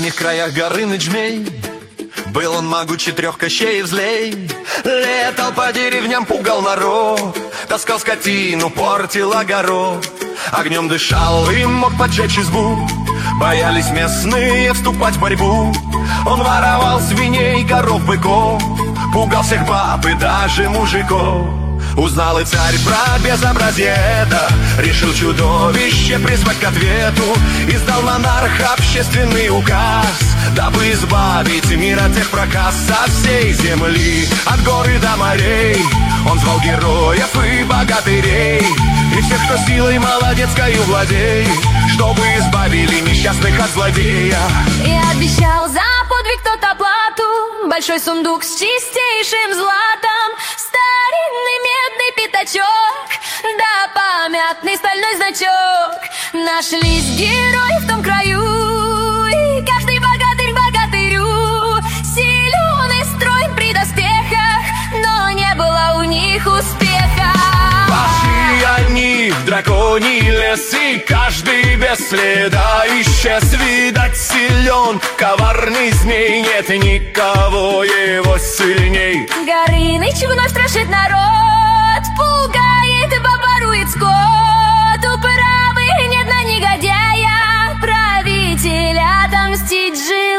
соседних краях Горыныч Змей. Был он могучий, 3 Кощеев злей. Летал по деревням, пугал народ, таскал скотину, портил огород. Огнем дышал и мог поджечь избу. Боялись местные вступать в борьбу. Он воровал свиней, коров, быков, пугал всех баб и даже мужиков. Узнал и царь про безобразие это, решил чудовище призвать к ответу. Издал монарх общественный указ, дабы избавить мир от тех проказ. Со всей земли, от гор и до морей, он звал героев и богатырей, и всех, кто силой молодецкою владеет, чтобы избавили несчастных от злодея. И обещал за подвиг тот оплату, большой сундук с чистейшим златом, старинный медный пятачок, да памятный стальной значок. Нашлись герои в том краю, и каждый богатырь богатырю силен и строен при доспехах, но не было у них успеха. Пошли они в драконий лес, и каждый без следа исчез. Видать, силен коварный змей, нет никого его сильней. Горыныч вновь страшит народ, пугает и ворует скот. Управы нет на негодяя, правителя отомстить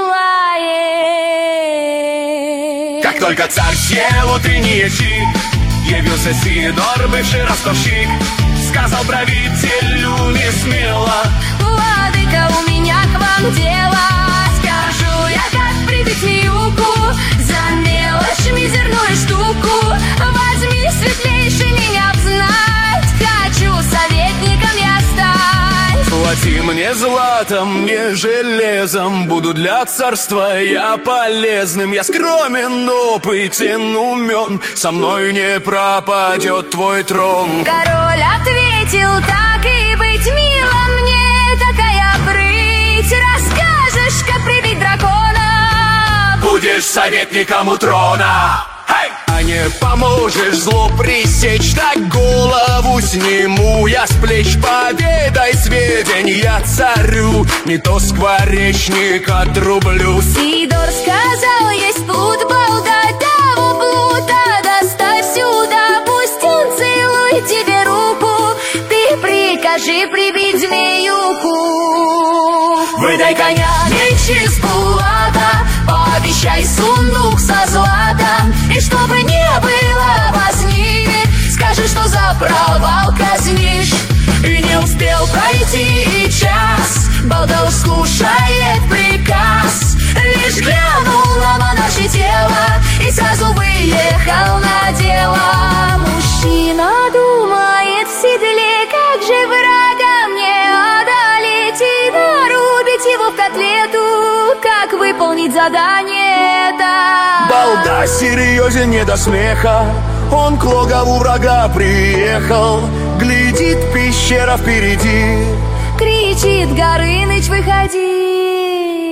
желает. Как только царь съел утренний щи, явился Сидор, бывший ростовщик. Сказал правителю не смело: владыка, у меня к вам дело. Скажу я, как прибить юку, за мелочь мизерную штуку. Возьми, светлейший, меня взнать, хочу советником я стать. Плати мне златом, не железом, буду для царства я полезным. Я скромен, опытен, умен, со мной не пропадет твой трон. Король ответил: так и быть, мило мне такая прыть. Расскажешь, как прибить дракона, будешь советником у трона. А не поможешь зло пресечь, так голову сниму я с плеч. Поведай сведения царю, не то скворечник отрублю. Сидор сказал: есть плут, балда, того плута доставь сюда. Пусть он целует тебе руку, ты прикажи прибить змеюку. Выдай коня, меч из булата, пообещай сундук со златом. И чтобы не было возни, скажи, что за провал казнишь. и не успел пройти и час, балда уж слушает приказ. лишь глянул на монаршее тело и сразу выехал на дело. Мужчина думает в седле, как же врага мне одолеть и нарубить его в котлету, как выполнить задание это. Балда серьезен не до смеха, он к логову врага приехал. Глядит, пещера впереди, кричит Горыныч: выходи.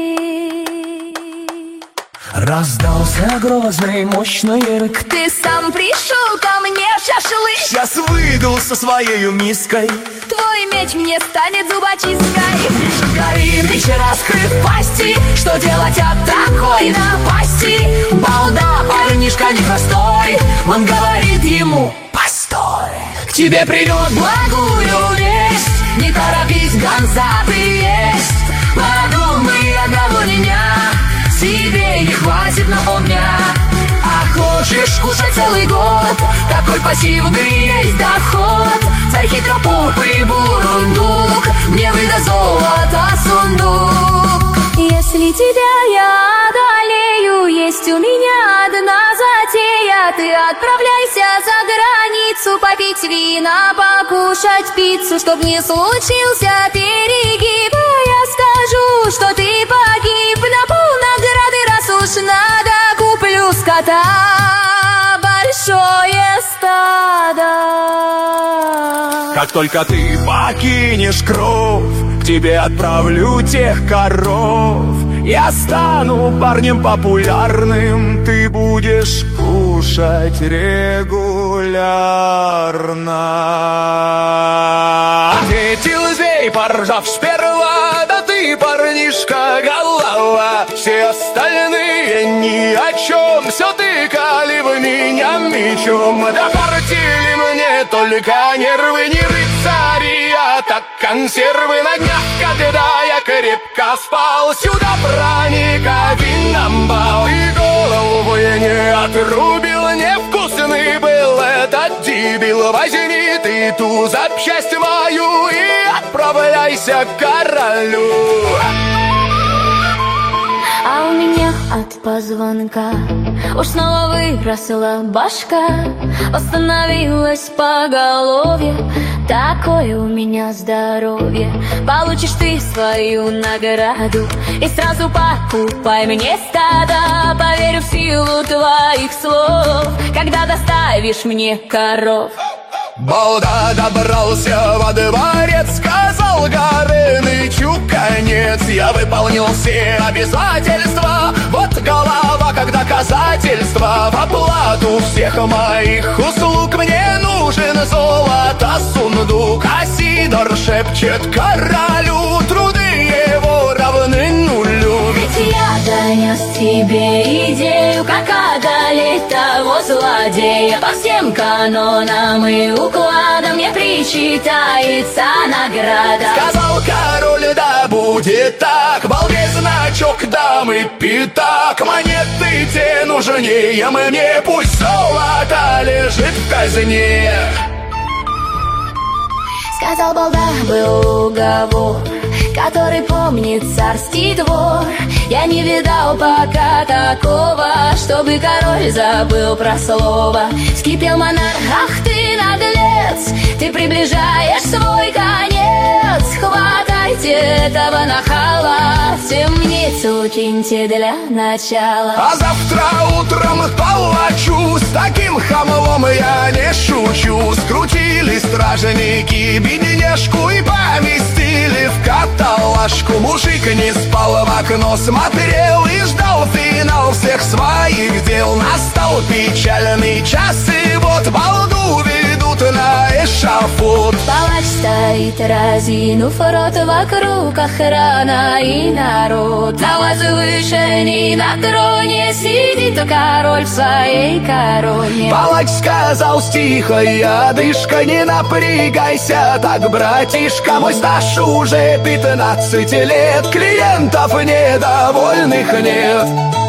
Раздался грозный мощный рык: ты сам пришел ко мне в шашлык. сейчас выйду со своею миской, твой меч мне станет зубочисткой. Горыныч, раскрыв пасти, что делать от такой напасти? Балда, парнишка непростой, он говорит ему: постой, к тебе придет благую весть, не торопись, гонца приесть. подумай одного дня, тебе не хватит на полдня. а хочешь кушать целый год, такой пассив в игре есть доход. царь хитропупый бурундук мне выдаст золото сундук. Если тебя я одолею, есть у меня одна затея. Ты отправляйся за границу, попить вина, покушать пиццу. Чтоб не случился перегиб, я скажу, что ты погиб. На полнаграды, раз уж надо, куплю скота большое стадо. Как только ты покинешь кров, к тебе отправлю тех коров. Я стану парнем популярным, ты будешь кушать регулярно. Ответил змей, поржав сперва: да ты ты, парнишка, голова. Все остальные ни о чем, все тыкали в меня мечом. Да портили мне только нервы, не рыцари, а так консервы. На днях, когда я крепко спал, сюда проник амбал. И голову не отрубил, невкусный был этот дебил. Возьми ты ту запчасть мою и отправляйся к королю. А у меня от позвонка уж снова выросла башка, восстановилась поголовье. Такое у меня здоровье. Получишь ты свою награду и сразу покупай мне стадо. Поверю в силу твоих слов, когда доставишь мне коров. Балда добрался во дворец, сказал Горынычу конец. Я выполнил все обязательства, вот голова как доказательство. В оплату всех моих услуг мне нужен золото сундук. А Сидор шепчет королю, труды его равны нулю. Ведь я донес тебе идею, как одолеть того злодея. По всем канонам и укладам мне причитается награда. Сказал король, да будет так, балде значок, дамы пятак. Монеты те нужнее мне, пусть золото лежит в казне. Сказал балда, был уговор, который помнит царский двор. Я не видал пока такого, чтобы король забыл про слово. Вскипел монарх, ах ты наглец, ты приближаешь свой конец. Хватайте этого нахала, в темницу киньте для начала. А завтра утром палачу, с таким хамлом я не шучу. Скрутили стражники бедняжку и поместили в каталажку. Мужик не спал, в окно смотрел и ждал финал всех своих дел. Настал печальный час, и вот балду ведут на эшафот. Палач стоит, разинув рот, вокруг охрана и народ. На возвышении на троне сидит король в своей короне. Палач сказал тихо, одышка, не напрягайся так, братишка. Мой стаж уже 15 лет, клиентов недовольных нет.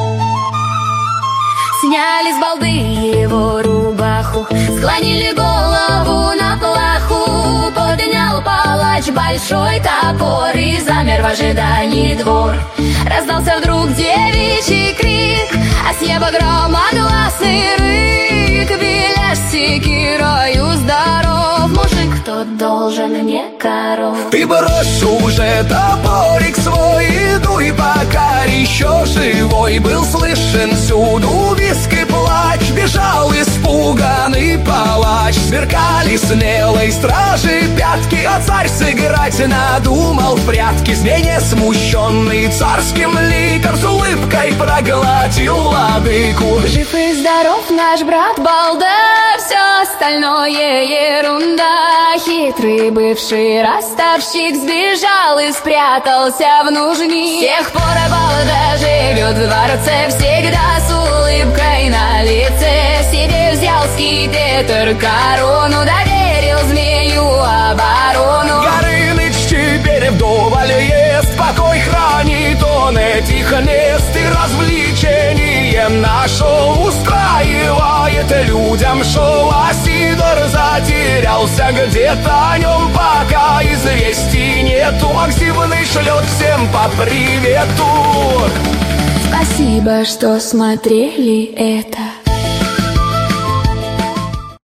Сняли с балды его рубаху, склонили голову на плаху. Поднял палач большой топор и замер в ожидании двор. Раздался вдруг девичий крик, а с неба громогласный рык. Велишь секирою здоров, мужик, тот должен мне коров. Ты брось уже топорик свой, иду пока еще живой. Был слышен всюду визг и плач, бежал испуганный палач. Сверкали смелой стражи пятки, а царь сыграть надумал в прятки. Змей не смущенный царским ликом с улыбкой проглотил владыку. Жив и здоров наш брат балда, все остальное ерунда. Хитрый бывший ростовщик сбежал и спрятался в нужник. С тех пор балда живет в дворце, всегда с улыбкой на лице. Себе взял скипетр корону, доверил змею оборону. Горыныч теперь вдоволь ест, покой хранит он этих мест. И развлечение нашел, устраивает людям шоу. А Сидор затерялся где-то, о нем пока известий нету. Максимный шлет всем по привету. Спасибо, что смотрели это.